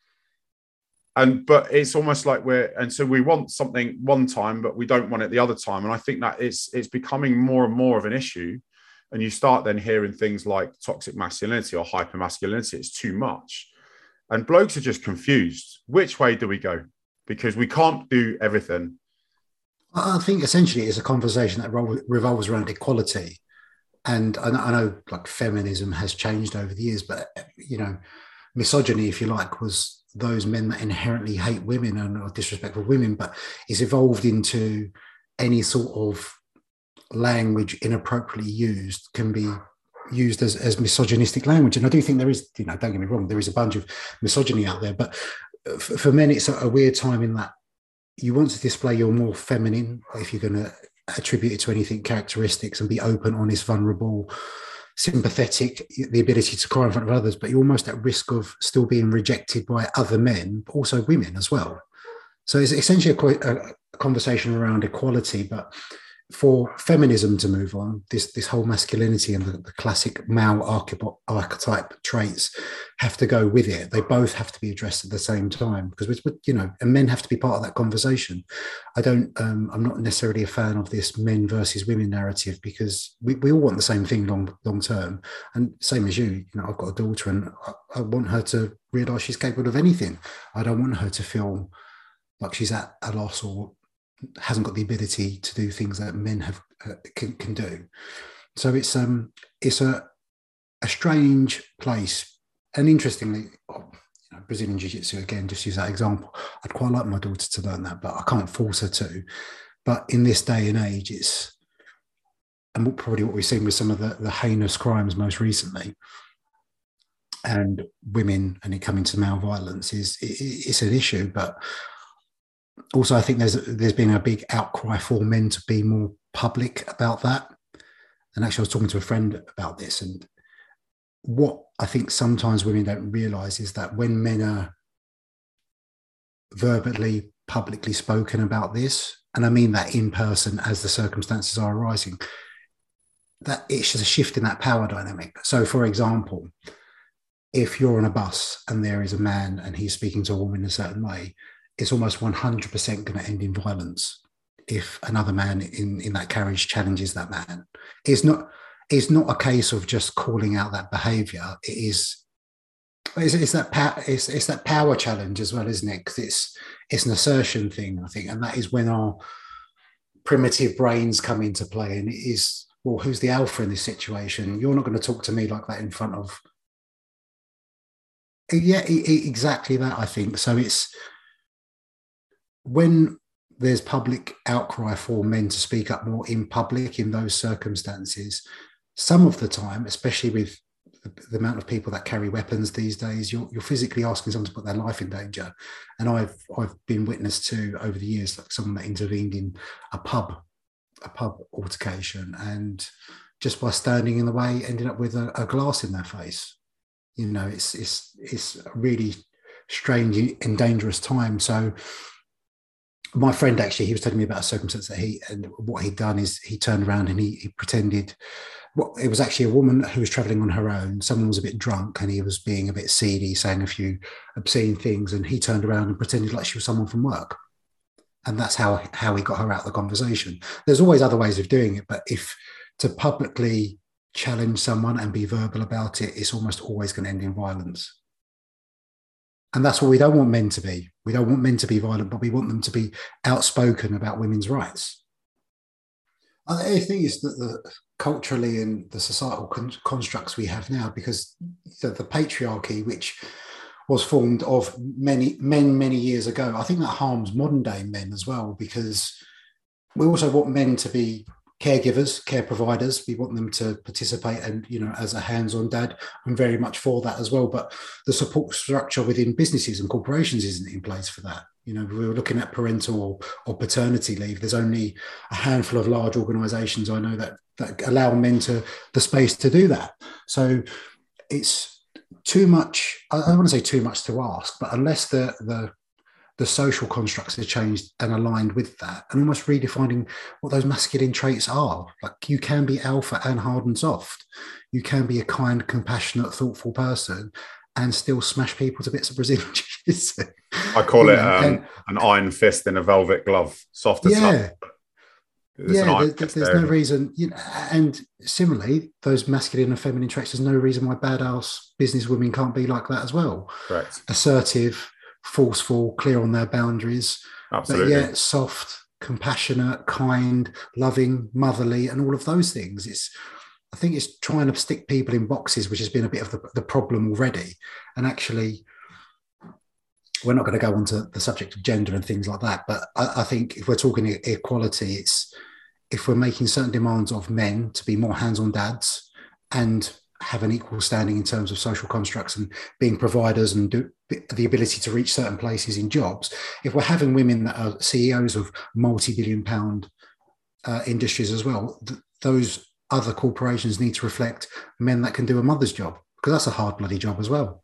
And but it's almost like we're and so we want something one time, but we don't want it the other time. And I think that it's it's becoming more and more of an issue. And you start then hearing things like toxic masculinity or hypermasculinity. It's too much, and blokes are just confused. Which way do we go? Because we can't do everything. I think essentially it's a conversation that revolves around equality. And I know, I know like feminism has changed over the years, but, you know, misogyny, if you like, was those men that inherently hate women and are disrespectful women, but it's evolved into any sort of language inappropriately used can be used as, as misogynistic language. And I do think there is, you know, don't get me wrong, there is a bunch of misogyny out there, but for, for men, it's a, a weird time in that you want to display your more feminine, if you're going to attribute it to anything, characteristics, and be open, honest, vulnerable, sympathetic, the ability to cry in front of others, but you're almost at risk of still being rejected by other men, but also women as well. So it's essentially a, a conversation around equality, but for feminism to move on, this this whole masculinity and the, the classic male archetype traits have to go with it. They both have to be addressed at the same time because, you know, and men have to be part of that conversation. I don't, um, I'm not necessarily a fan of this men versus women narrative because we, we all want the same thing long long term. And same as you, you know, I've got a daughter and I, I want her to realise she's capable of anything. I don't want her to feel like she's at a loss or hasn't got the ability to do things that men have uh, can, can do. So it's um it's a a strange place. And interestingly, oh, you know, Brazilian Jiu-Jitsu again, just use that example. I'd quite like my daughter to learn that, but I can't force her to. But in this day and age, it's and probably what we've seen with some of the, the heinous crimes most recently, and women and it coming to male violence is it, it's an issue, but also, I think there's there's been a big outcry for men to be more public about that. And actually, I was talking to a friend about this. And what I think sometimes women don't realise is that when men are verbally, publicly spoken about this, and I mean that in person as the circumstances are arising, that it's just a shift in that power dynamic. So, for example, if you're on a bus and there is a man and he's speaking to a woman in a certain way, it's almost one hundred percent going to end in violence if another man in, in that carriage challenges that man. It's not, it's not a case of just calling out that behaviour. It is, it's, it's, that, it's, it's that power challenge as well, isn't it? Because it's, it's an assertion thing, I think. And that is when our primitive brains come into play. And it is, well, who's the alpha in this situation? You're not going to talk to me like that in front of... Yeah, exactly that, I think. So it's... when there's public outcry for men to speak up more in public in those circumstances, some of the time, especially with the, the amount of people that carry weapons these days, you're, you're physically asking someone to put their life in danger. And I've I've been witness to over the years, like someone that intervened in a pub, a pub altercation, and just by standing in the way, ended up with a, a glass in their face. You know, it's it's it's a really strange and dangerous time. So my friend, actually, he was telling me about a circumstance that he, and what he'd done is he turned around and he, he pretended, well, it was actually a woman who was traveling on her own. Someone was a bit drunk and he was being a bit seedy, saying a few obscene things. And he turned around and pretended like she was someone from work. And that's how, how he got her out of the conversation. There's always other ways of doing it, but if to publicly challenge someone and be verbal about it, it's almost always going to end in violence. And that's what we don't want men to be. We don't want men to be violent, but we want them to be outspoken about women's rights. I think it's that the culturally and the societal con- constructs we have now, because the, the patriarchy, which was formed of many men many years ago, I think that harms modern day men as well, because we also want men to be caregivers, care providers. We want them to participate, and, you know, as a hands-on dad, I'm very much for that as well. But the support structure within businesses and corporations isn't in place for that. You know, we were looking at parental or, or paternity leave. There's only a handful of large organisations I know that that allow men to the space to do that. So it's too much. I don't want to say too much to ask, but unless the the the social constructs are changed and aligned with that, and almost redefining what those masculine traits are. Like, you can be alpha and hard and soft. You can be a kind, compassionate, thoughtful person and still smash people to bits of Brazilian jiu-jitsu. I call you it know, um, and, an iron fist in a velvet glove, soft as yeah. There's yeah, there, there's there. no reason, you know, and similarly, those masculine and feminine traits, there's no reason why badass business women can't be like that as well. Correct. Assertive, forceful, clear on their boundaries, absolutely, but yet soft, compassionate, kind, loving, motherly, and all of those things. It's, I think it's trying to stick people in boxes, which has been a bit of the, the problem already. And actually, we're not going to go on to the subject of gender and things like that, but I, I think if we're talking equality, it's if we're making certain demands of men to be more hands-on dads and have an equal standing in terms of social constructs and being providers and do, the ability to reach certain places in jobs, if we're having women that are C E Os of multi-billion pound uh, industries as well, th- those other corporations need to reflect men that can do a mother's job, because that's a hard bloody job as well.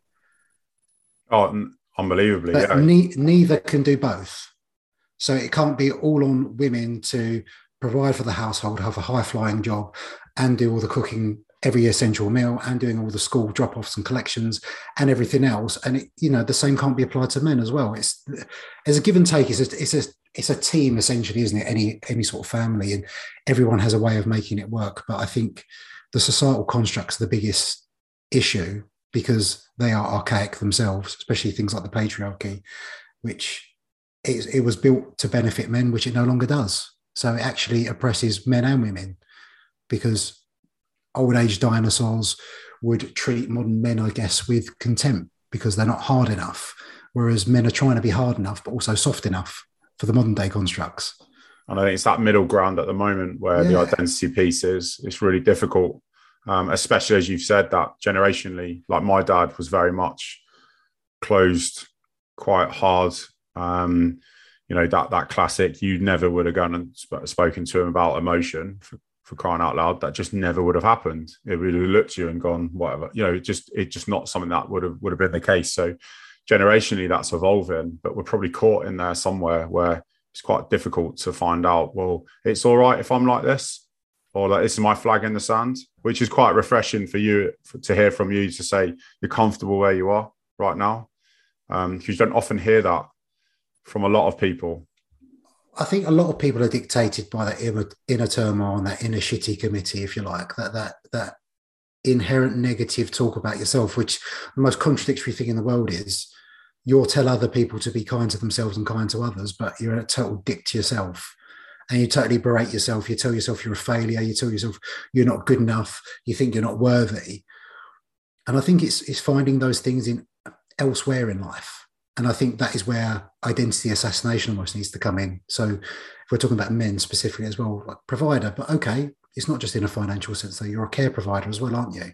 Oh, unbelievably. But yeah. ne- neither can do both. So it can't be all on women to provide for the household, have a high-flying job and do all the cooking every essential meal and doing all the school drop-offs and collections and everything else. And, it, you know, the same can't be applied to men as well. It's as a give and take. It's a, it's a, it's a team essentially, isn't it? Any, any sort of family, and everyone has a way of making it work. But I think the societal constructs are the biggest issue because they are archaic themselves, especially things like the patriarchy, which it, it was built to benefit men, which it no longer does. So it actually oppresses men and women, because old age dinosaurs would treat modern men, I guess, with contempt because they're not hard enough, whereas men are trying to be hard enough, but also soft enough for the modern day constructs. And I think it's that middle ground at the moment where yeah. the identity piece is, it's really difficult, um, especially as you've said that generationally, like my dad was very much closed, quite hard. Um, you know, that that classic, you never would have gone and sp- spoken to him about emotion for, for crying out loud. That just never would have happened. It would have looked at you and gone, whatever, you know, it just, it's just not something that would have, would have been the case. So generationally that's evolving, but we're probably caught in there somewhere where it's quite difficult to find out, well, it's all right if I'm like this, or like, this is my flag in the sand, which is quite refreshing for you for, to hear from you to say you're comfortable where you are right now. Um, because you don't often hear that from a lot of people. I think a lot of people are dictated by that inner, inner turmoil and that inner shitty committee, if you like, that that that inherent negative talk about yourself, which the most contradictory thing in the world is you'll tell other people to be kind to themselves and kind to others, but you're a total dick to yourself. And you totally berate yourself. You tell yourself you're a failure. You tell yourself you're not good enough. You think you're not worthy. And I think it's it's finding those things in elsewhere in life. And I think that is where identity assassination almost needs to come in. So if we're talking about men specifically as well, like provider, but okay, it's not just in a financial sense, though. You're a care provider as well, aren't you?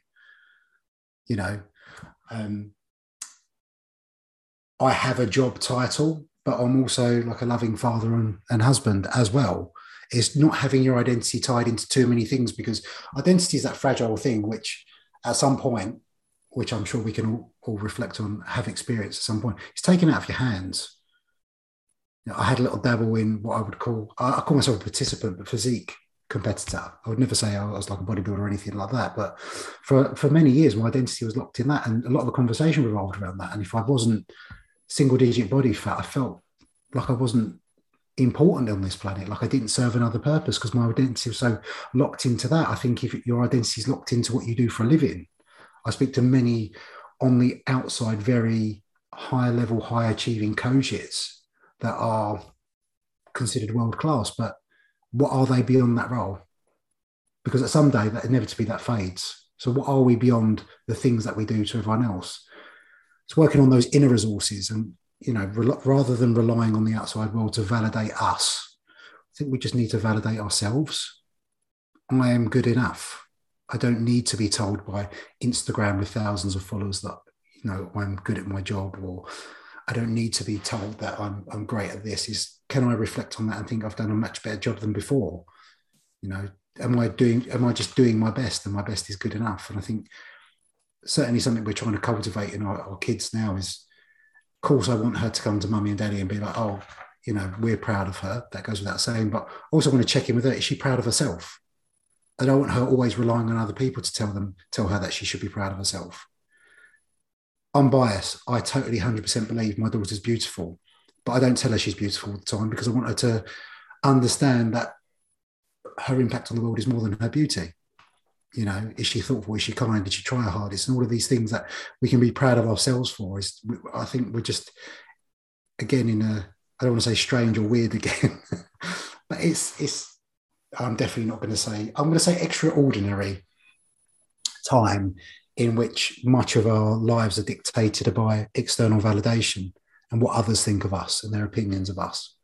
You know, um, I have a job title, but I'm also like a loving father and, and husband as well. It's not having your identity tied into too many things, because identity is that fragile thing, which at some point, which I'm sure we can all, all reflect on, have experienced at some point, it's taken out of your hands. You know, I had a little dabble in what I would call, I, I call myself a participant, but physique competitor. I would never say I was like a bodybuilder or anything like that. But for, for many years, my identity was locked in that. And a lot of the conversation revolved around that. And if I wasn't single digit body fat, I felt like I wasn't important on this planet. Like I didn't serve another purpose because my identity was so locked into that. I think if your identity is locked into what you do for a living, I speak to many on the outside, very high level, high achieving coaches that are considered world class, but what are they beyond that role? Because at some day that inevitably that fades. So what are we beyond the things that we do to everyone else? It's working on those inner resources, and, you know, re- rather than relying on the outside world to validate us, I think we just need to validate ourselves. I am good enough. I don't need to be told by Instagram with thousands of followers that, you know, I'm good at my job, or I don't need to be told that I'm I'm great at this. Is can I reflect on that and think I've done a much better job than before? You know, am I doing? Am I just doing my best, and my best is good enough? And I think certainly something we're trying to cultivate in our, our kids now is, of course, I want her to come to mummy and daddy and be like, oh, you know, we're proud of her. That goes without saying. But I also want to check in with her. Is she proud of herself? I don't want her always relying on other people to tell them, tell her that she should be proud of herself. I'm biased. I totally one hundred percent believe my daughter's beautiful, but I don't tell her she's beautiful all the time because I want her to understand that her impact on the world is more than her beauty. You know, is she thoughtful? Is she kind? Did she try her hardest? And all of these things that we can be proud of ourselves for is, I think we're just, again, in a, I don't want to say strange or weird again, but it's, it's, I'm definitely not going to say, I'm going to say extraordinary time in which much of our lives are dictated by external validation and what others think of us and their opinions of us.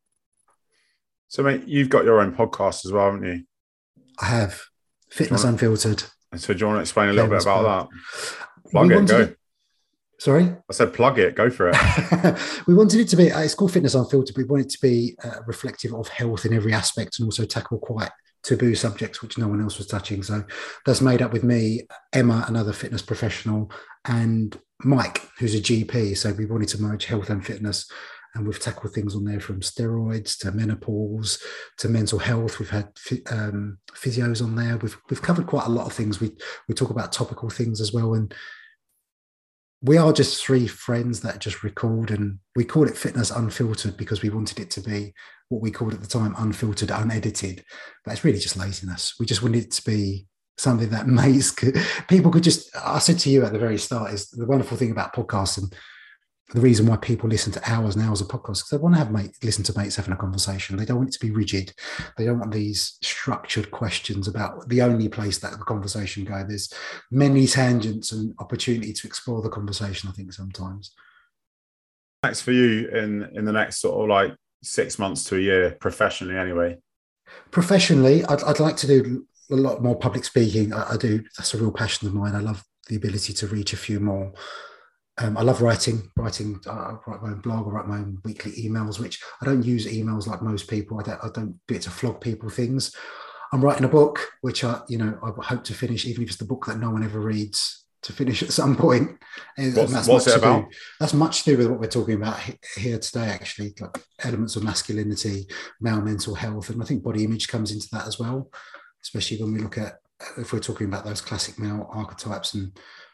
So, mate, you've got your own podcast as well, haven't you? I have. Fitness wanna, Unfiltered. So do you want to explain a little bit about that? Plug it, go. To, sorry? I said plug it, go for it. We wanted it to be, uh, it's called Fitness Unfiltered. We want it to be uh, reflective of health in every aspect and also tackle quite taboo subjects which no one else was touching. So that's made up with me, Emma, another fitness professional, and Mike, who's a G P. So we wanted to merge health and fitness, and we've tackled things on there from steroids to menopause to mental health. We've had um, physios on there. We've we've covered quite a lot of things. We we talk about topical things as well. And we are just three friends that just record, and we call it Fitness Unfiltered because we wanted it to be what we called at the time unfiltered, unedited. But it's really just laziness. We just wanted it to be something that makes people could just, I said to you at the very start, is the wonderful thing about podcasting. The reason why people listen to hours and hours of podcasts, because they want to have mate, listen to mates having a conversation. They don't want it to be rigid. They don't want these structured questions about the only place that the conversation goes. There's many tangents and opportunity to explore the conversation, I think, sometimes. Next for you in, in the next sort of like six months to a year, professionally anyway? Professionally, I'd, I'd like to do a lot more public speaking. I, I do. That's a real passion of mine. I love the ability to reach a few more. Um, I love writing, writing, uh, I write my own blog, I write my own weekly emails, which I don't use emails like most people. I don't, I don't do it to flog people things. I'm writing a book, which I, you know, I hope to finish, even if it's the book that no one ever reads, to finish at some point. And what's that's what's much it about? Do, that's much to do with what we're talking about here today, actually, like elements of masculinity, male mental health. And I think body image comes into that as well, especially when we look at, if we're talking about those classic male archetypes and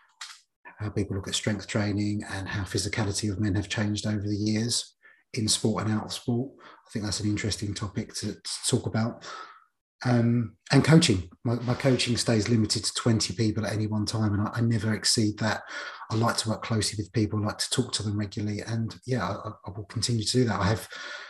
how people look at strength training and how physicality of men have changed over the years in sport and out of sport. I think that's an interesting topic to, to talk about. Um, and coaching. My, my coaching stays limited to twenty people at any one time, and I, I never exceed that. I like to work closely with people, I like to talk to them regularly, and yeah, I, I will continue to do that. I have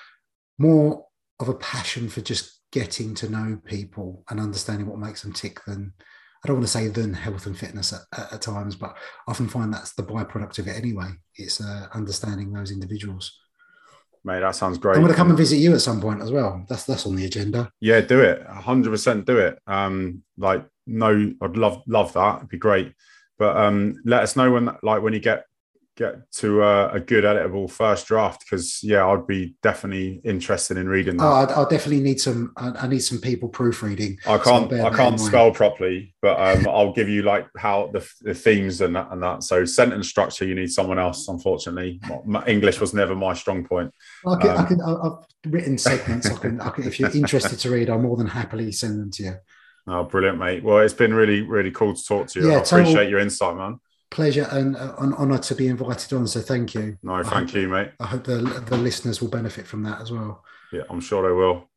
more of a passion for just getting to know people and understanding what makes them tick than, I don't want to say than health and fitness at, at, at times, but I often find that's the byproduct of it anyway. It's uh, understanding those individuals. Mate, that sounds great. I'm going to come and visit you at some point as well. That's that's on the agenda. Yeah, do it. one hundred percent do it. Um, like, no, I'd love love that. It'd be great. But um, let us know when, like, when you get get to a, a good editable first draft, because yeah, I'd be definitely interested in reading that. Oh, I, I definitely need some. I, I need some people proofreading. I can't. So I can't spell properly, but um, I'll give you like how the, the themes and that, and that. So sentence structure, you need someone else. Unfortunately, my, my English was never my strong point. I can. Um, I can I've written segments. I can, I can. If you're interested to read, I'll more than happily send them to you. Oh, brilliant, mate. Well, it's been really, really cool to talk to you. Yeah, I appreciate your insight, man. Pleasure and uh, an honour to be invited on. So thank you. No, thank hope, you, mate. I hope the the listeners will benefit from that as well. Yeah, I'm sure they will.